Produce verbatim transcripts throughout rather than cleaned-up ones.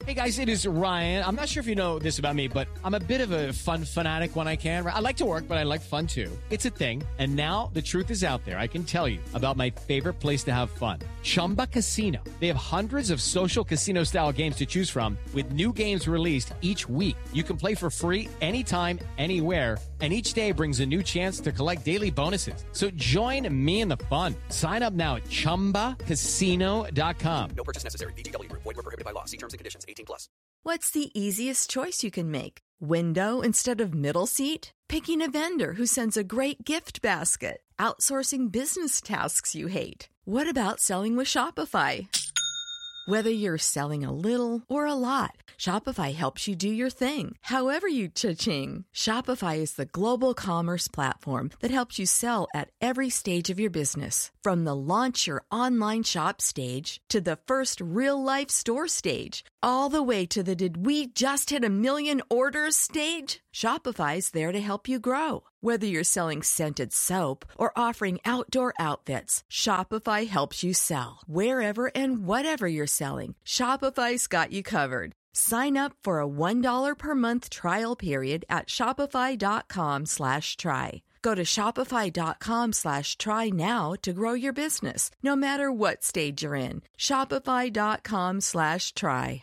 Hey guys, it is Ryan. I'm not sure if you know this about me, but I'm a bit of a fun fanatic when I can. I like to work, but I like fun too. It's a thing. And now the truth is out there. I can tell you about my favorite place to have fun. Chumba Casino. They have hundreds of social casino style games to choose from with new games released each week. You can play for free anytime, anywhere. And each day brings a new chance to collect daily bonuses. So join me in the fun. Sign up now at chumba casino dot com. No purchase necessary. V G W Group. Void where prohibited by law. See terms and conditions. eighteen plus. What's the easiest choice you can make? Window instead of middle seat? Picking a vendor who sends a great gift basket? Outsourcing business tasks you hate? What about selling with Shopify? Whether you're selling a little or a lot, Shopify helps you do your thing, however you cha-ching. Shopify is the global commerce platform that helps you sell at every stage of your business. From the launch your online shop stage to the first real-life store stage, all the way to the did we just hit a million orders stage. Shopify's there to help you grow. Whether you're selling scented soap or offering outdoor outfits, Shopify helps you sell. Wherever and whatever you're selling, Shopify's got you covered. Sign up for a one dollar per month trial period at shopify.com slash try. Go to shopify.com slash try now to grow your business, no matter what stage you're in. Shopify.com slash try.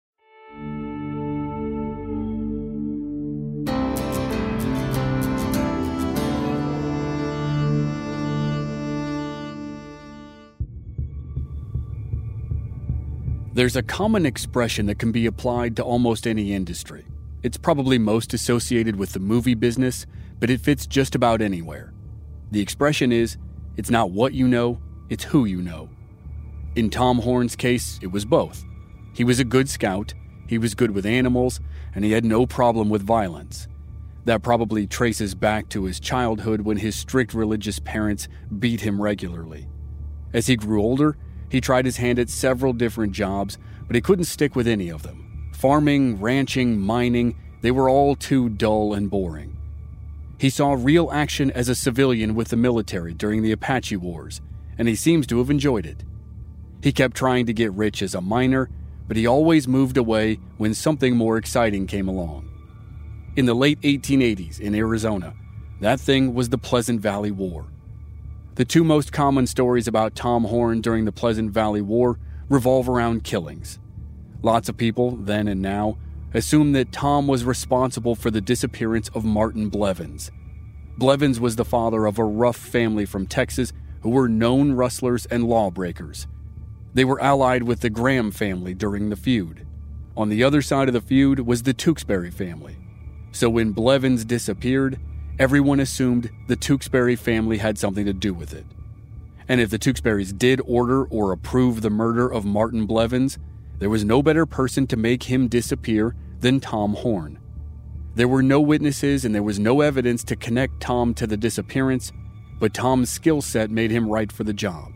There's a common expression that can be applied to almost any industry. It's probably most associated with the movie business, but it fits just about anywhere. The expression is, it's not what you know, it's who you know. In Tom Horn's case, it was both. He was a good scout, he was good with animals, and he had no problem with violence. That probably traces back to his childhood when his strict religious parents beat him regularly. As he grew older, he tried his hand at several different jobs, but he couldn't stick with any of them. Farming, ranching, mining, they were all too dull and boring. He saw real action as a civilian with the military during the Apache Wars, and he seems to have enjoyed it. He kept trying to get rich as a miner, but he always moved away when something more exciting came along. In the late eighteen eighties in Arizona, that thing was the Pleasant Valley War. The two most common stories about Tom Horn during the Pleasant Valley War revolve around killings. Lots of people, then and now, assume that Tom was responsible for the disappearance of Martin Blevins. Blevins was the father of a rough family from Texas who were known rustlers and lawbreakers. They were allied with the Graham family during the feud. On the other side of the feud was the Tewksbury family. So when Blevins disappeared, everyone assumed the Tewksbury family had something to do with it. And if the Tewksburys did order or approve the murder of Martin Blevins, there was no better person to make him disappear than Tom Horn. There were no witnesses and there was no evidence to connect Tom to the disappearance, but Tom's skill set made him right for the job.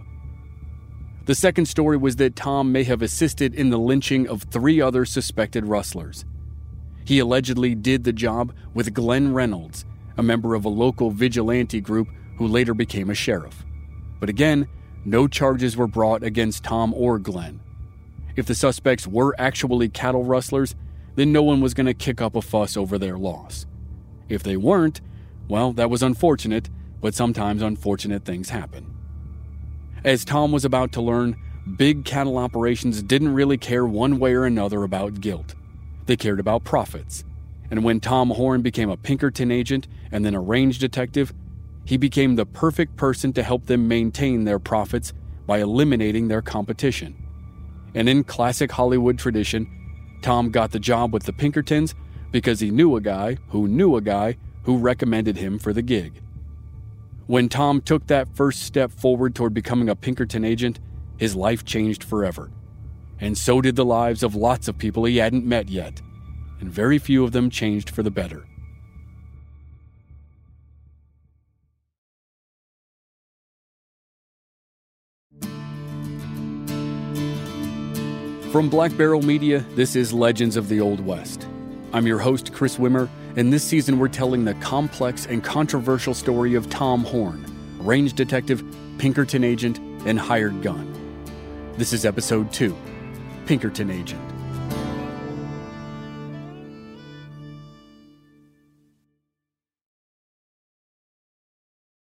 The second story was that Tom may have assisted in the lynching of three other suspected rustlers. He allegedly did the job with Glenn Reynolds, a member of a local vigilante group who later became a sheriff. But again, no charges were brought against Tom or Glenn. If the suspects were actually cattle rustlers, then no one was going to kick up a fuss over their loss. If they weren't, well, that was unfortunate, but sometimes unfortunate things happen. As Tom was about to learn, big cattle operations didn't really care one way or another about guilt. They cared about profits. And when Tom Horn became a Pinkerton agent and then a range detective, he became the perfect person to help them maintain their profits by eliminating their competition. And in classic Hollywood tradition, Tom got the job with the Pinkertons because he knew a guy who knew a guy who recommended him for the gig. When Tom took that first step forward toward becoming a Pinkerton agent, his life changed forever. And so did the lives of lots of people he hadn't met yet, and very few of them changed for the better. From Black Barrel Media, this is Legends of the Old West. I'm your host, Chris Wimmer, and this season we're telling the complex and controversial story of Tom Horn, range detective, Pinkerton agent, and hired gun. This is episode two, Pinkerton Agent.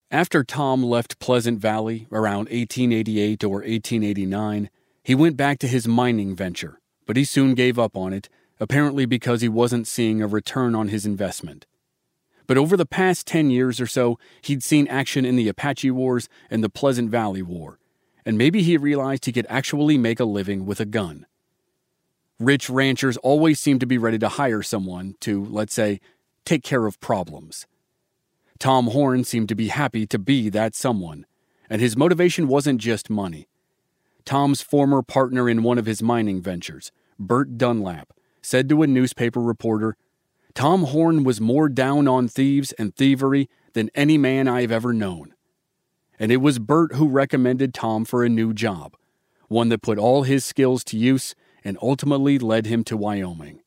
After Tom left Pleasant Valley around eighteen eighty-eight or eighteen eighty-nine, he went back to his mining venture, but he soon gave up on it, apparently because he wasn't seeing a return on his investment. But over the past ten years or so, he'd seen action in the Apache Wars and the Pleasant Valley War, and maybe he realized he could actually make a living with a gun. Rich ranchers always seem to be ready to hire someone to, let's say, take care of problems. Tom Horn seemed to be happy to be that someone, and his motivation wasn't just money. Tom's former partner in one of his mining ventures, Burt Dunlap, said to a newspaper reporter, "Tom Horn was more down on thieves and thievery than any man I've ever known." And it was Burt who recommended Tom for a new job, one that put all his skills to use and ultimately led him to Wyoming.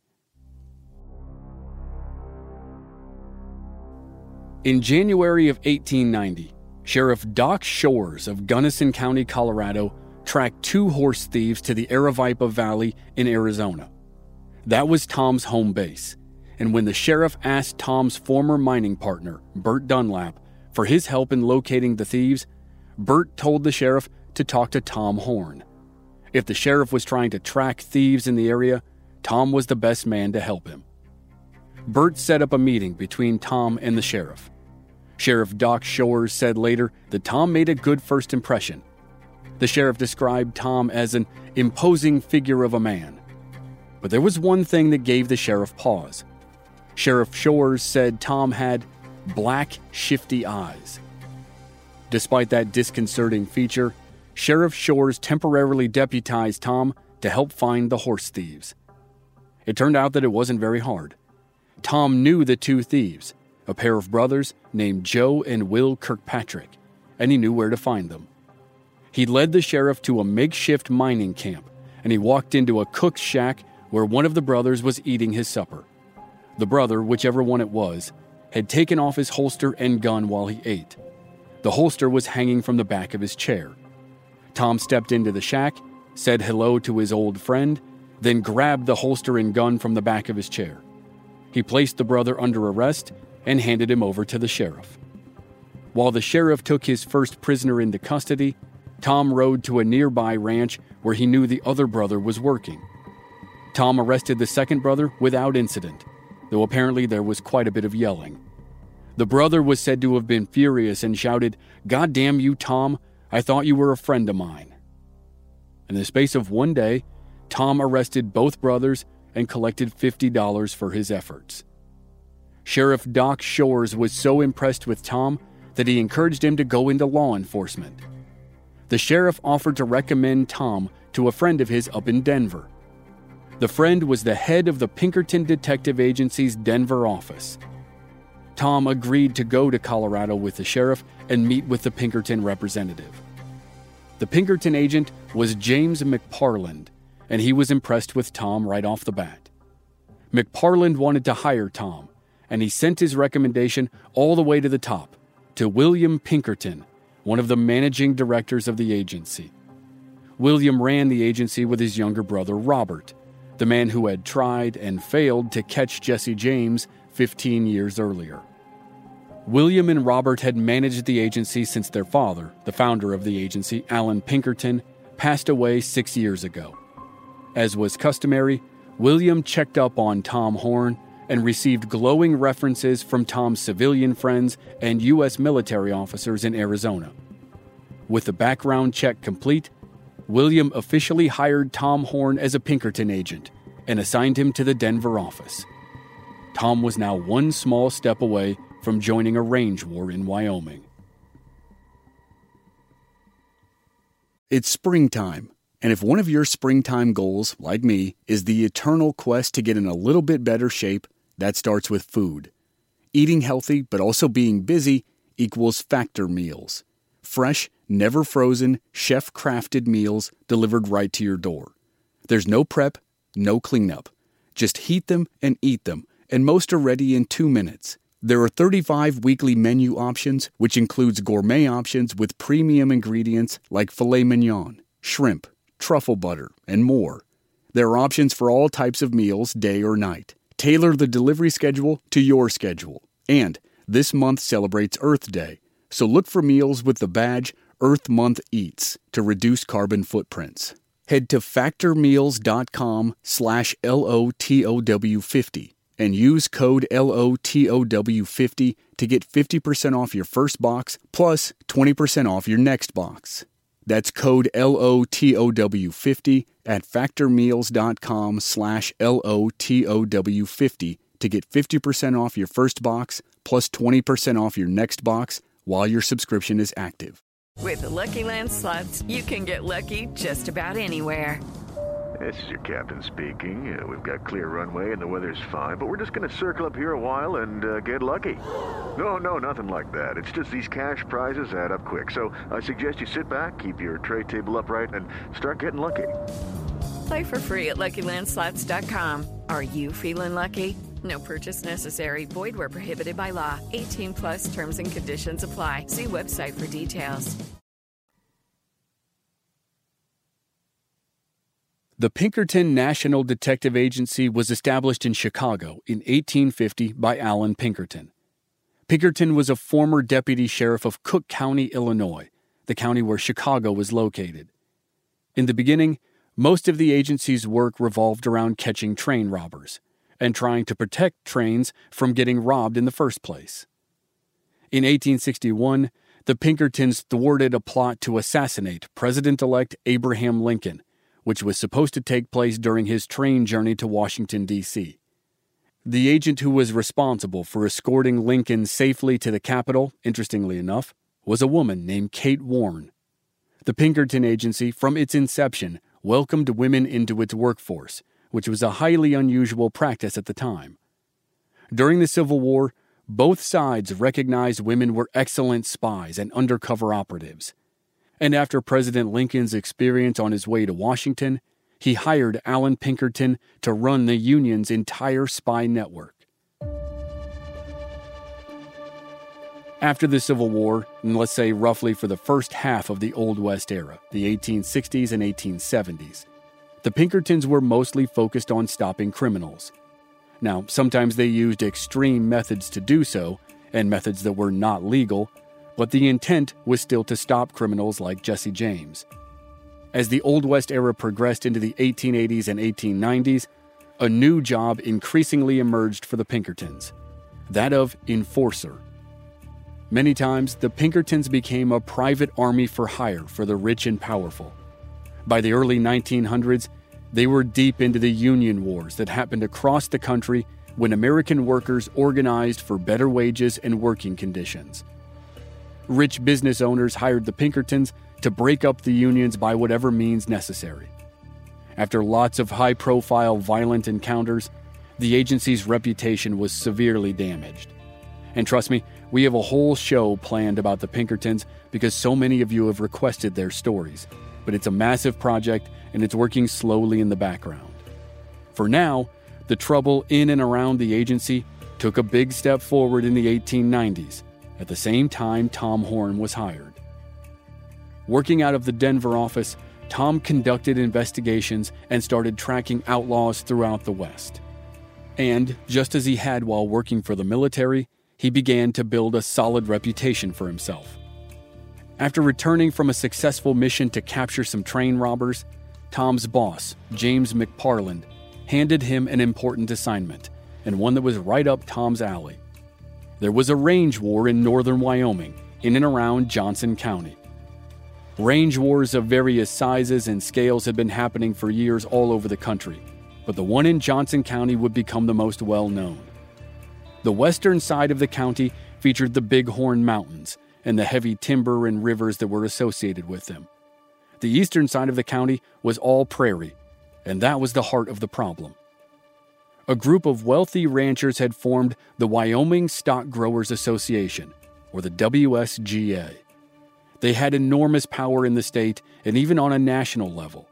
In January of eighteen ninety, Sheriff Doc Shores of Gunnison County, Colorado, tracked two horse thieves to the Aravaipa Valley in Arizona. That was Tom's home base, and when the sheriff asked Tom's former mining partner, Burt Dunlap, for his help in locating the thieves, Burt told the sheriff to talk to Tom Horn. If the sheriff was trying to track thieves in the area, Tom was the best man to help him. Burt set up a meeting between Tom and the sheriff. Sheriff Doc Shores said later that Tom made a good first impression. The sheriff described Tom as an imposing figure of a man. But there was one thing that gave the sheriff pause. Sheriff Shores said Tom had black, shifty eyes. Despite that disconcerting feature, Sheriff Shores temporarily deputized Tom to help find the horse thieves. It turned out that it wasn't very hard. Tom knew the two thieves, a pair of brothers named Joe and Will Kirkpatrick, and he knew where to find them. He led the sheriff to a makeshift mining camp, and he walked into a cook's shack where one of the brothers was eating his supper. The brother, whichever one it was, had taken off his holster and gun while he ate. The holster was hanging from the back of his chair. Tom stepped into the shack, said hello to his old friend, then grabbed the holster and gun from the back of his chair. He placed the brother under arrest and handed him over to the sheriff. While the sheriff took his first prisoner into custody, Tom rode to a nearby ranch where he knew the other brother was working. Tom arrested the second brother without incident, though apparently there was quite a bit of yelling. The brother was said to have been furious and shouted, "God damn you, Tom, I thought you were a friend of mine." In the space of one day, Tom arrested both brothers and collected fifty dollars for his efforts. Sheriff Doc Shores was so impressed with Tom that he encouraged him to go into law enforcement. The sheriff offered to recommend Tom to a friend of his up in Denver. The friend was the head of the Pinkerton Detective Agency's Denver office. Tom agreed to go to Colorado with the sheriff and meet with the Pinkerton representative. The Pinkerton agent was James McParland, and he was impressed with Tom right off the bat. McParland wanted to hire Tom, and he sent his recommendation all the way to the top, to William Pinkerton, one of the managing directors of the agency. William ran the agency with his younger brother Robert, the man who had tried and failed to catch Jesse James fifteen years earlier. William and Robert had managed the agency since their father, the founder of the agency, Alan Pinkerton, passed away six years ago. As was customary, William checked up on Tom Horn and received glowing references from Tom's civilian friends and U S military officers in Arizona. With the background check complete, William officially hired Tom Horn as a Pinkerton agent and assigned him to the Denver office. Tom was now one small step away from joining a range war in Wyoming. It's springtime, and if one of your springtime goals, like me, is the eternal quest to get in a little bit better shape, that starts with food. Eating healthy but also being busy equals Factor meals. Fresh, never frozen, chef-crafted meals delivered right to your door. There's no prep, no cleanup. Just heat them and eat them, and most are ready in two minutes. There are thirty-five weekly menu options, which includes gourmet options with premium ingredients like filet mignon, shrimp, truffle butter, and more. There are options for all types of meals, day or night. Tailor the delivery schedule to your schedule. And this month celebrates Earth Day, So look for meals with the badge Earth Month Eats to reduce carbon footprints. Head to factormeals.com slash LOTOW50 and use code L O T O W fifty to get fifty percent off your first box plus twenty percent off your next box. That's code L O T O W fifty at factormeals.com slash L O T O W50 to get fifty percent off your first box plus twenty percent off your next box while your subscription is active. With the Lucky Land Slots, you can get lucky just about anywhere. This is your captain speaking. Uh, we've got clear runway and the weather's fine, but we're just going to circle up here a while and uh, get lucky. No, no, nothing like that. It's just these cash prizes add up quick. So I suggest you sit back, keep your tray table upright, and start getting lucky. Play for free at Lucky Land Slots dot com. Are you feeling lucky? No purchase necessary. Void where prohibited by law. eighteen plus terms and conditions apply. See website for details. The Pinkerton National Detective Agency was established in Chicago in eighteen fifty by Allan Pinkerton. Pinkerton was a former deputy sheriff of Cook County, Illinois, the county where Chicago was located. In the beginning, most of the agency's work revolved around catching train robbers and trying to protect trains from getting robbed in the first place. In eighteen sixty-one, the Pinkertons thwarted a plot to assassinate President-elect Abraham Lincoln, which was supposed to take place during his train journey to Washington, D C The agent who was responsible for escorting Lincoln safely to the Capitol, interestingly enough, was a woman named Kate Warren. The Pinkerton Agency, from its inception, welcomed women into its workforce, which was a highly unusual practice at the time. During the Civil War, both sides recognized women were excellent spies and undercover operatives. And after President Lincoln's experience on his way to Washington, he hired Allan Pinkerton to run the Union's entire spy network. After the Civil War, and let's say roughly for the first half of the Old West era, the eighteen sixties and eighteen seventies, the Pinkertons were mostly focused on stopping criminals. Now, sometimes they used extreme methods to do so, and methods that were not legal, but the intent was still to stop criminals like Jesse James. As the Old West era progressed into the eighteen eighties and eighteen nineties, a new job increasingly emerged for the Pinkertons, that of enforcer. Many times, the Pinkertons became a private army for hire for the rich and powerful. By the early nineteen hundreds, they were deep into the union wars that happened across the country when American workers organized for better wages and working conditions. Rich business owners hired the Pinkertons to break up the unions by whatever means necessary. After lots of high-profile violent encounters, the agency's reputation was severely damaged. And trust me, we have a whole show planned about the Pinkertons because so many of you have requested their stories. But it's a massive project and it's working slowly in the background. For now, the trouble in and around the agency took a big step forward in the eighteen nineties, at the same time Tom Horn was hired. Working out of the Denver office, Tom conducted investigations and started tracking outlaws throughout the West. And, just as he had while working for the military, he began to build a solid reputation for himself. After returning from a successful mission to capture some train robbers, Tom's boss, James McParland, handed him an important assignment, and one that was right up Tom's alley. There was a range war in northern Wyoming, in and around Johnson County. Range wars of various sizes and scales had been happening for years all over the country, but the one in Johnson County would become the most well-known. The western side of the county featured the Bighorn Mountains and the heavy timber and rivers that were associated with them. The eastern side of the county was all prairie, and that was the heart of the problem. A group of wealthy ranchers had formed the Wyoming Stock Growers Association, or the W S G A. They had enormous power in the state and even on a national level.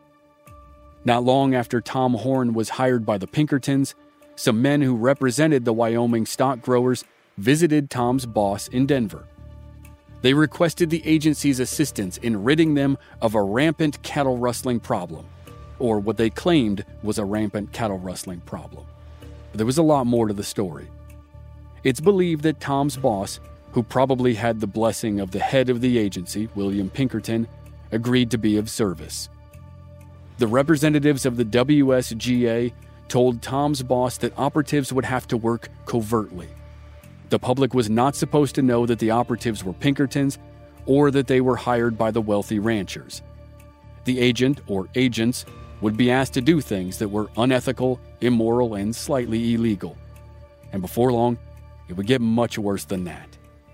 Not long after Tom Horn was hired by the Pinkertons, some men who represented the Wyoming stock growers visited Tom's boss in Denver. They requested the agency's assistance in ridding them of a rampant cattle rustling problem, or what they claimed was a rampant cattle rustling problem. But there was a lot more to the story. It's believed that Tom's boss, who probably had the blessing of the head of the agency, William Pinkerton, agreed to be of service. The representatives of the W S G A told Tom's boss that operatives would have to work covertly. The public was not supposed to know that the operatives were Pinkertons or that they were hired by the wealthy ranchers. The agent or agents would be asked to do things that were unethical, immoral, and slightly illegal. And before long, it would get much worse than that.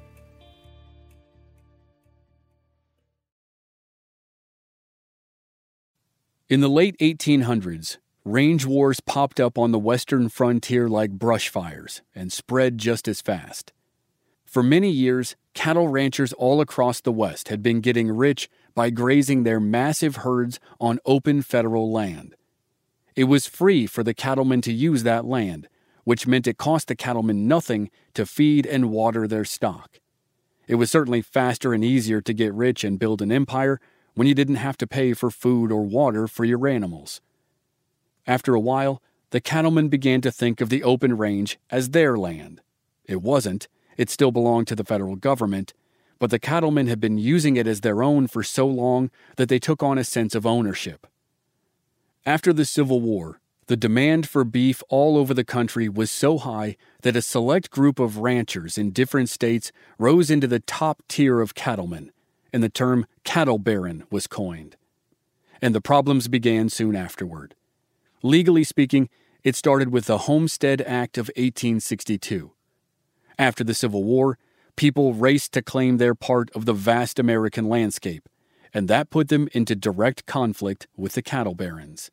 In the late eighteen hundreds, range wars popped up on the western frontier like brush fires and spread just as fast. For many years, cattle ranchers all across the West had been getting rich by grazing their massive herds on open federal land. It was free for the cattlemen to use that land, which meant it cost the cattlemen nothing to feed and water their stock. It was certainly faster and easier to get rich and build an empire when you didn't have to pay for food or water for your animals. After a while, the cattlemen began to think of the open range as their land. It wasn't. It still belonged to the federal government, but the cattlemen had been using it as their own for so long that they took on a sense of ownership. After the Civil War, the demand for beef all over the country was so high that a select group of ranchers in different states rose into the top tier of cattlemen, and the term cattle baron was coined. And the problems began soon afterward. Legally speaking, it started with the Homestead Act of eighteen sixty-two. After the Civil War, people raced to claim their part of the vast American landscape, and that put them into direct conflict with the cattle barons.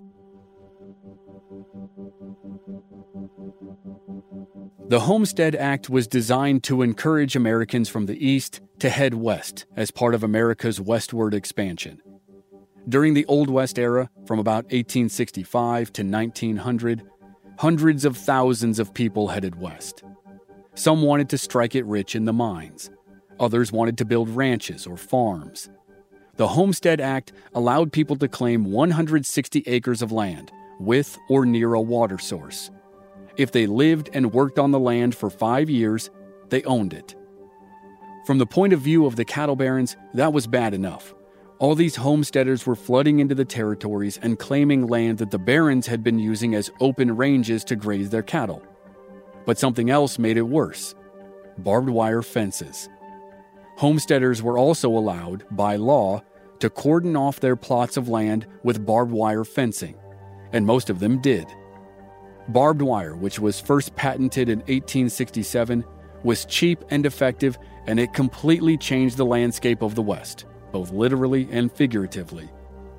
The Homestead Act was designed to encourage Americans from the East to head west as part of America's westward expansion. During the Old West era, from about eighteen sixty-five to nineteen hundred, hundreds of thousands of people headed west. Some wanted to strike it rich in the mines. Others wanted to build ranches or farms. The Homestead Act allowed people to claim one hundred sixty acres of land, with or near a water source. If they lived and worked on the land for five years, they owned it. From the point of view of the cattle barons, that was bad enough. All these homesteaders were flooding into the territories and claiming land that the barons had been using as open ranges to graze their cattle. But something else made it worse: barbed wire fences. Homesteaders were also allowed, by law, to cordon off their plots of land with barbed wire fencing, and most of them did. Barbed wire, which was first patented in eighteen sixty-seven, was cheap and effective, and it completely changed the landscape of the West, both literally and figuratively.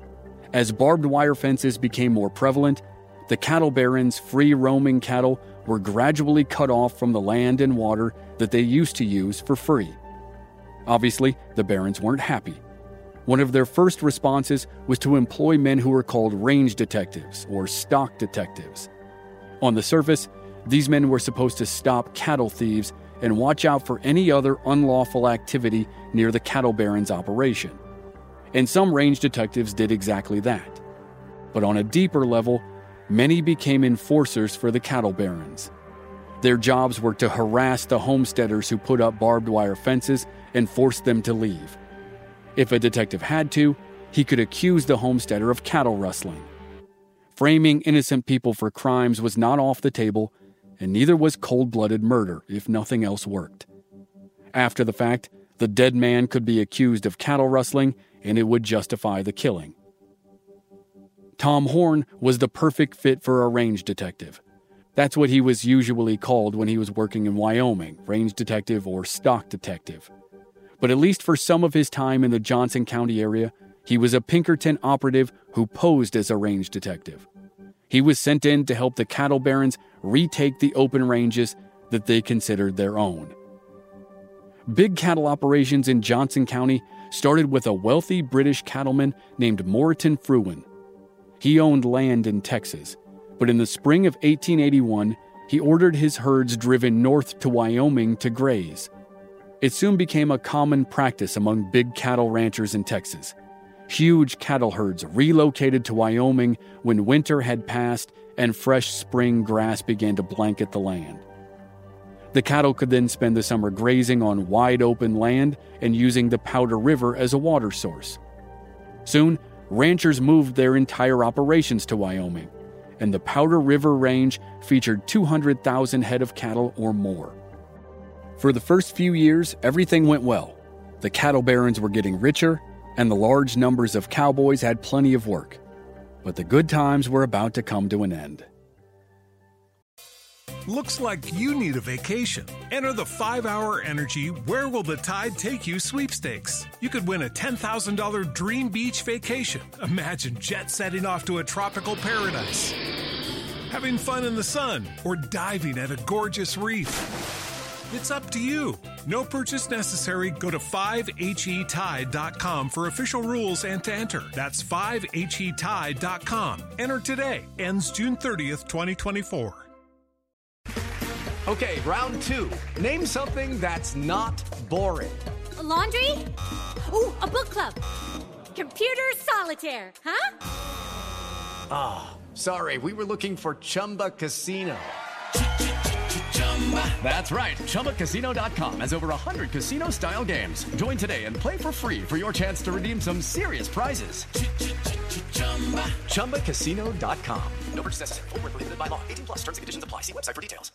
As barbed wire fences became more prevalent, the cattle barons' free-roaming cattle were gradually cut off from the land and water that they used to use for free. Obviously, the barons weren't happy. One of their first responses was to employ men who were called range detectives or stock detectives. On the surface, these men were supposed to stop cattle thieves and watch out for any other unlawful activity near the cattle baron's operation. And some range detectives did exactly that. But on a deeper level, many became enforcers for the cattle barons. Their jobs were to harass the homesteaders who put up barbed wire fences and force them to leave. If a detective had to, he could accuse the homesteader of cattle rustling. Framing innocent people for crimes was not off the table, and neither was cold-blooded murder if nothing else worked. After the fact, the dead man could be accused of cattle rustling, and it would justify the killing. Tom Horn was the perfect fit for a range detective. That's what he was usually called when he was working in Wyoming, range detective or stock detective. But at least for some of his time in the Johnson County area, he was a Pinkerton operative who posed as a range detective. He was sent in to help the cattle barons retake the open ranges that they considered their own. Big cattle operations in Johnson County started with a wealthy British cattleman named Moreton Fruin. He owned land in Texas, but in the spring of eighteen eighty-one, he ordered his herds driven north to Wyoming to graze. It soon became a common practice among big cattle ranchers in Texas. Huge cattle herds relocated to Wyoming when winter had passed and fresh spring grass began to blanket the land. The cattle could then spend the summer grazing on wide open land and using the Powder River as a water source. Soon, ranchers moved their entire operations to Wyoming, and the Powder River Range featured two hundred thousand head of cattle or more. For the first few years, everything went well. The cattle barons were getting richer, and the large numbers of cowboys had plenty of work. But the good times were about to come to an end. Looks like you need a vacation. Enter the five hour Energy Where Will the Tide Take You sweepstakes. You could win a ten thousand dollars dream beach vacation. Imagine jet setting off to a tropical paradise, having fun in the sun, or diving at a gorgeous reef. It's up to you. No purchase necessary. Go to five H E tide dot com for official rules and to enter. That's five H E tide dot com. Enter today. Ends June thirtieth, twenty twenty-four. Okay, round two. Name something that's not boring. A laundry? Ooh, a book club. Computer solitaire, huh? Ah, oh, sorry. We were looking for Chumba Casino. That's right. Chumba Casino dot com has over one hundred casino-style games. Join today and play for free for your chance to redeem some serious prizes. Chumba Casino dot com. No purchase necessary. Void where prohibited by law. eighteen plus. Terms and conditions apply. See website for details.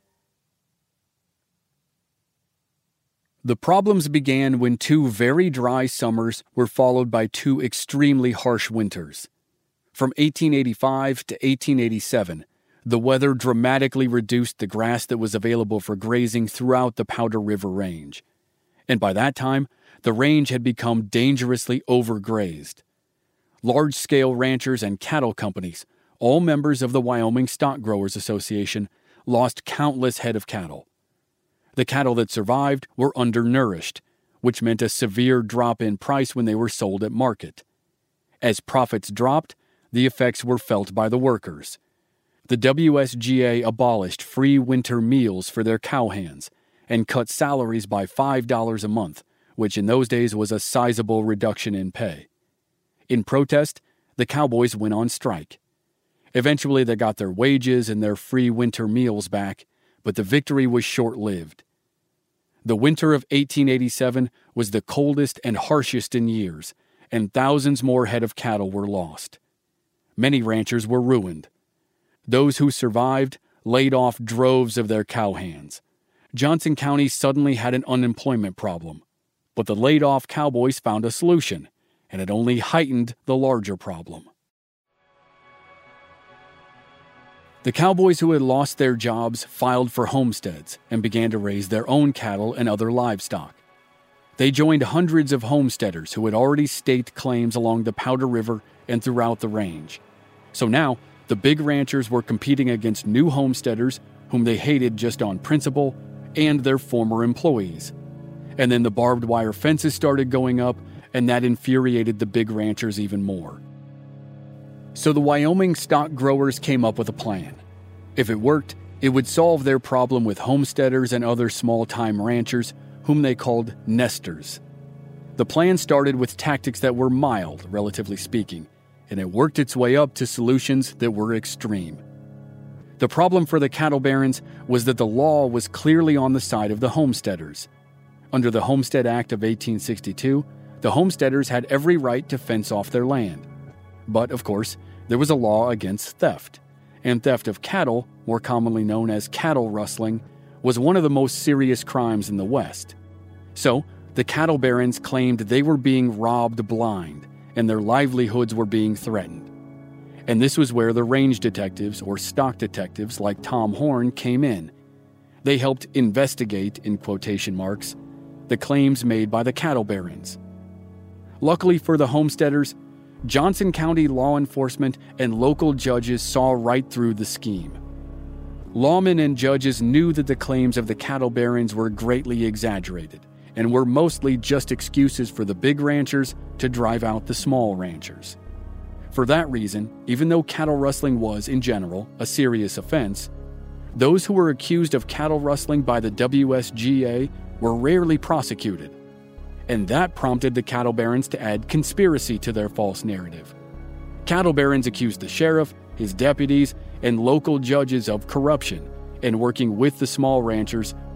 The problems began when two very dry summers were followed by two extremely harsh winters. From eighteen eighty-five to eighteen eighty-seven, the weather dramatically reduced the grass that was available for grazing throughout the Powder River Range. And by that time, the range had become dangerously overgrazed. Large-scale ranchers and cattle companies, all members of the Wyoming Stock Growers Association, lost countless head of cattle. The cattle that survived were undernourished, which meant a severe drop in price when they were sold at market. As profits dropped, the effects were felt by the workers. The W S G A abolished free winter meals for their cowhands and cut salaries by five dollars a month, which in those days was a sizable reduction in pay. In protest, the cowboys went on strike. Eventually, they got their wages and their free winter meals back, but the victory was short-lived. The winter of eighteen eighty-seven was the coldest and harshest in years, and thousands more head of cattle were lost. Many ranchers were ruined. Those who survived laid off droves of their cowhands. Johnson County suddenly had an unemployment problem, but the laid-off cowboys found a solution, and it only heightened the larger problem. The cowboys who had lost their jobs filed for homesteads and began to raise their own cattle and other livestock. They joined hundreds of homesteaders who had already staked claims along the Powder River and throughout the range. So now, the big ranchers were competing against new homesteaders whom they hated just on principle and their former employees. And then the barbed wire fences started going up, and that infuriated the big ranchers even more. So the Wyoming stock growers came up with a plan. If it worked, it would solve their problem with homesteaders and other small-time ranchers, whom they called nesters. The plan started with tactics that were mild, relatively speaking, and it worked its way up to solutions that were extreme. The problem for the cattle barons was that the law was clearly on the side of the homesteaders. Under the Homestead Act of eighteen sixty-two, the homesteaders had every right to fence off their land. But, of course, there was a law against theft, and theft of cattle, more commonly known as cattle rustling, was one of the most serious crimes in the West. So, the cattle barons claimed they were being robbed blind, and their livelihoods were being threatened. And this was where the range detectives, or stock detectives like Tom Horn, came in. They helped investigate, in quotation marks, the claims made by the cattle barons. Luckily for the homesteaders, Johnson County law enforcement and local judges saw right through the scheme. Lawmen and judges knew that the claims of the cattle barons were greatly exaggerated and were mostly just excuses for the big ranchers to drive out the small ranchers. For that reason, even though cattle rustling was, in general, a serious offense, those who were accused of cattle rustling by the W S G A were rarely prosecuted. And that prompted the cattle barons to add conspiracy to their false narrative. Cattle barons accused the sheriff, his deputies, and local judges of corruption and working with the small ranchers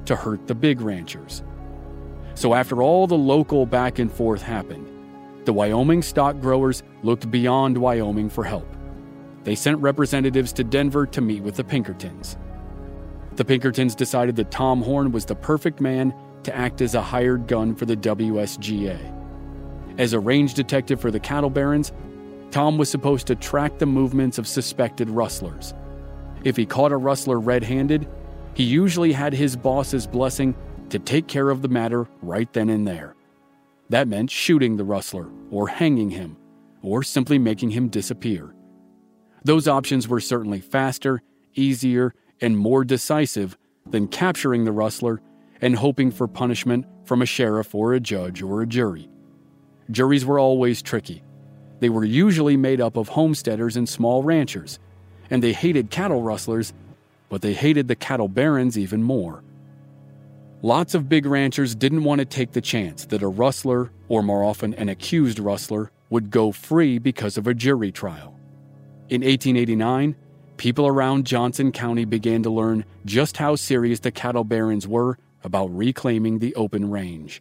to hurt the big ranchers. So after all the local back and forth happened, the Wyoming stock growers looked beyond Wyoming for help. They sent representatives to Denver to meet with the Pinkertons. The Pinkertons decided that Tom Horn was the perfect man to act as a hired gun for the W S G A. As a range detective for the cattle barons, Tom was supposed to track the movements of suspected rustlers. If he caught a rustler red-handed, he usually had his boss's blessing to take care of the matter right then and there. That meant shooting the rustler, or hanging him, or simply making him disappear. Those options were certainly faster, easier, and more decisive than capturing the rustler and hoping for punishment from a sheriff or a judge or a jury. Juries were always tricky. They were usually made up of homesteaders and small ranchers, and they hated cattle rustlers, but they hated the cattle barons even more. Lots of big ranchers didn't want to take the chance that a rustler, or more often an accused rustler, would go free because of a jury trial. In eighteen eighty-nine, people around Johnson County began to learn just how serious the cattle barons were about reclaiming the open range.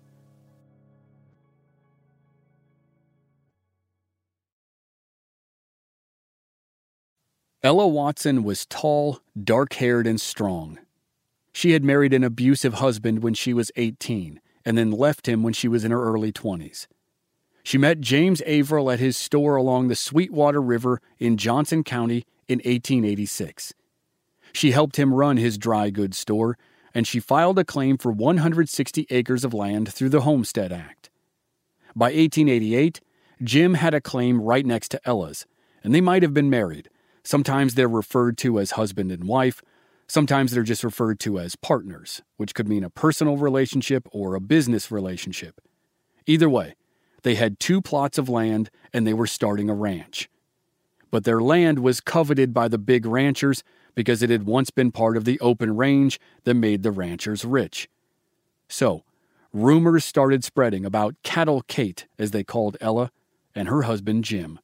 Ella Watson was tall, dark-haired, and strong. She had married an abusive husband when she was eighteen, and then left him when she was in her early twenties. She met James Averill at his store along the Sweetwater River in Johnson County in eighteen eighty-six. She helped him run his dry goods store, and she filed a claim for one hundred sixty acres of land through the Homestead Act. By eighteen eighty-eight, Jim had a claim right next to Ella's, and they might have been married. Sometimes they're referred to as husband and wife. Sometimes they're just referred to as partners, which could mean a personal relationship or a business relationship. Either way, they had two plots of land and they were starting a ranch. But their land was coveted by the big ranchers because it had once been part of the open range that made the ranchers rich. So, rumors started spreading about Cattle Kate, as they called Ella, and her husband Jim.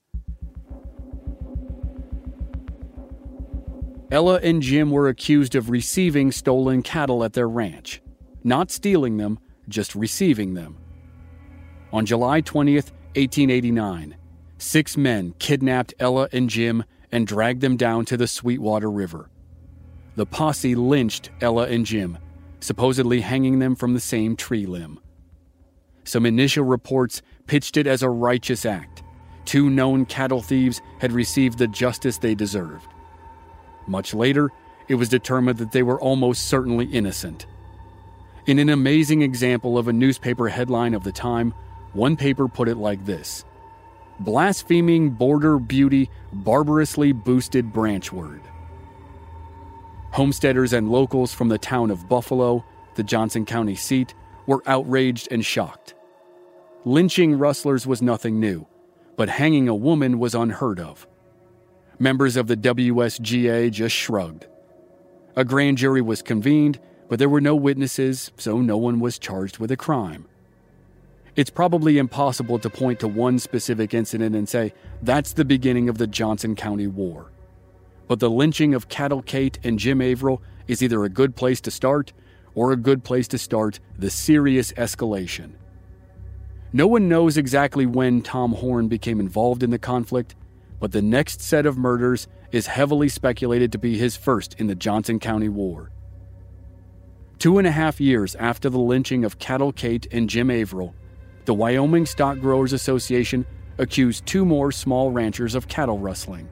Ella and Jim were accused of receiving stolen cattle at their ranch. Not stealing them, just receiving them. On July twentieth, eighteen eighty-nine, six men kidnapped Ella and Jim and dragged them down to the Sweetwater River. The posse lynched Ella and Jim, supposedly hanging them from the same tree limb. Some initial reports pitched it as a righteous act. Two known cattle thieves had received the justice they deserved. Much later, it was determined that they were almost certainly innocent. In an amazing example of a newspaper headline of the time, one paper put it like this: "Blaspheming border beauty barbarously boosted branchword." Homesteaders and locals from the town of Buffalo, the Johnson County seat, were outraged and shocked. Lynching rustlers was nothing new, but hanging a woman was unheard of. Members of the W S G A just shrugged. A grand jury was convened, but there were no witnesses, so no one was charged with a crime. It's probably impossible to point to one specific incident and say, that's the beginning of the Johnson County War. But the lynching of Cattle Kate and Jim Averill is either a good place to start, or a good place to start the serious escalation. No one knows exactly when Tom Horn became involved in the conflict, but the next set of murders is heavily speculated to be his first in the Johnson County War. Two and a half years after the lynching of Cattle Kate and Jim Averill, the Wyoming Stock Growers Association accused two more small ranchers of cattle rustling.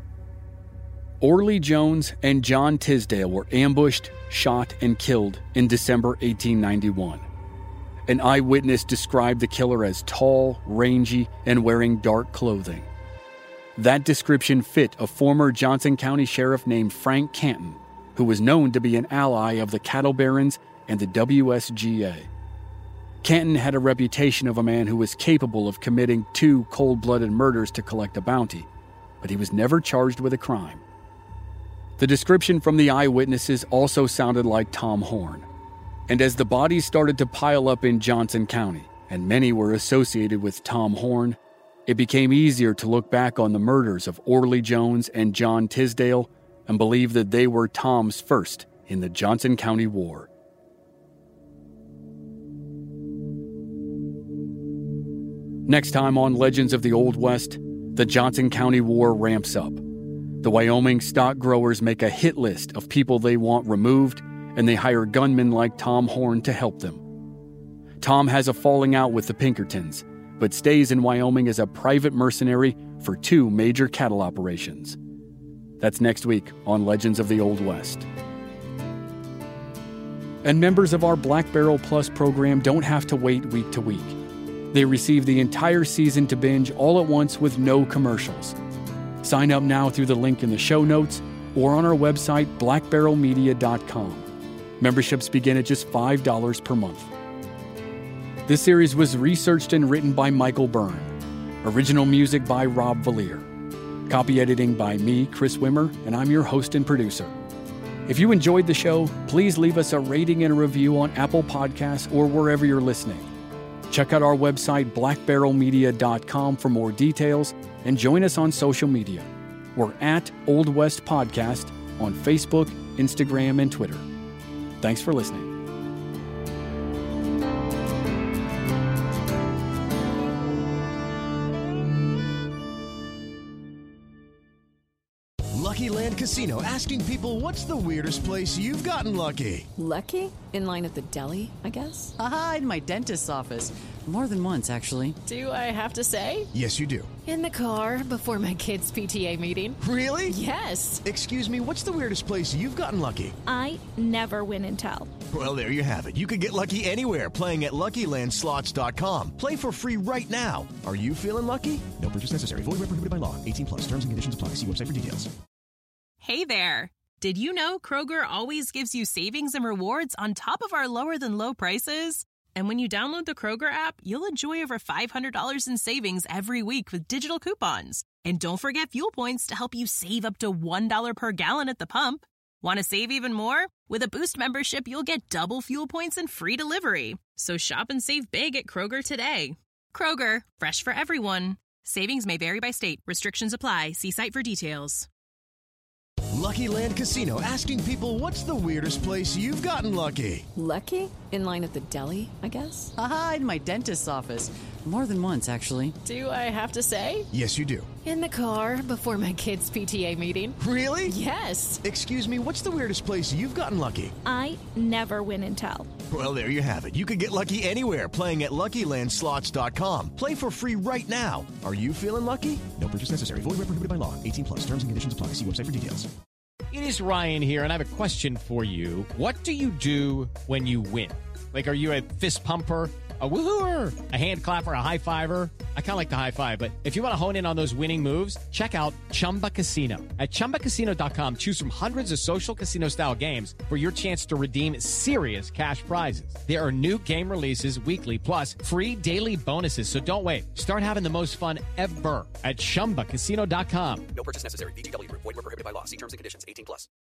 Orley Jones and John Tisdale were ambushed, shot, and killed in December eighteen ninety-one. An eyewitness described the killer as tall, rangy, and wearing dark clothing. That description fit a former Johnson County sheriff named Frank Canton, who was known to be an ally of the cattle barons and the W S G A. Canton had a reputation of a man who was capable of committing two cold-blooded murders to collect a bounty, but he was never charged with a crime. The description from the eyewitnesses also sounded like Tom Horn. And as the bodies started to pile up in Johnson County, and many were associated with Tom Horn, it became easier to look back on the murders of Orley Jones and John Tisdale and believe that they were Tom's first in the Johnson County War. Next time on Legends of the Old West, the Johnson County War ramps up. The Wyoming stock growers make a hit list of people they want removed, and they hire gunmen like Tom Horn to help them. Tom has a falling out with the Pinkertons, but stays in Wyoming as a private mercenary for two major cattle operations. That's next week on Legends of the Old West. And members of our Black Barrel Plus program don't have to wait week to week. They receive the entire season to binge all at once with no commercials. Sign up now through the link in the show notes or on our website, black barrel media dot com. Memberships begin at just five dollars per month. This series was researched and written by Michael Byrne. Original music by Rob Valier. Copy editing by me, Chris Wimmer, and I'm your host and producer. If you enjoyed the show, please leave us a rating and a review on Apple Podcasts or wherever you're listening. Check out our website, black barrel media dot com, for more details, and join us on social media. We're at Old West Podcast on Facebook, Instagram, and Twitter. Thanks for listening. Lucky Land Casino, asking people, what's the weirdest place you've gotten lucky? Lucky? In line at the deli, I guess? Aha, in my dentist's office. More than once, actually. Do I have to say? Yes, you do. In the car before my kids' P T A meeting. Really? Yes. Excuse me, what's the weirdest place you've gotten lucky? I never win and tell. Well, there you have it. You can get lucky anywhere, playing at Lucky Land Slots dot com. Play for free right now. Are you feeling lucky? No purchase necessary. Void where prohibited by law. eighteen plus. Terms and conditions apply. See website for details. Hey there. Did you know Kroger always gives you savings and rewards on top of our lower-than-low prices? And when you download the Kroger app, you'll enjoy over five hundred dollars in savings every week with digital coupons. And don't forget fuel points to help you save up to one dollar per gallon at the pump. Want to save even more? With a Boost membership, you'll get double fuel points and free delivery. So shop and save big at Kroger today. Kroger, fresh for everyone. Savings may vary by state. Restrictions apply. See site for details. Lucky Land Casino, asking people, what's the weirdest place you've gotten lucky? Lucky? In line at the deli, I guess? Aha, in my dentist's office. More than once, actually. Do I have to say? Yes, you do. In the car before my kids' P T A meeting. Really? Yes. Excuse me, what's the weirdest place you've gotten lucky? I never win and tell. Well, there you have it. You can get lucky anywhere, playing at Lucky Land Slots dot com. Play for free right now. Are you feeling lucky? No purchase necessary. Void where prohibited by law. eighteen plus. Terms and conditions apply. See website for details. It is Ryan here, and I have a question for you. What do you do when you win? Like, are you a fist pumper, a woohooer, a hand clapper, a high fiver? I kind of like the high five, but if you want to hone in on those winning moves, check out Chumba Casino. At chumba casino dot com, choose from hundreds of social casino-style games for your chance to redeem serious cash prizes. There are new game releases weekly, plus free daily bonuses. So don't wait. Start having the most fun ever at chumba casino dot com. No purchase necessary. V G W Group. Void where prohibited by law. See terms and conditions. eighteen plus.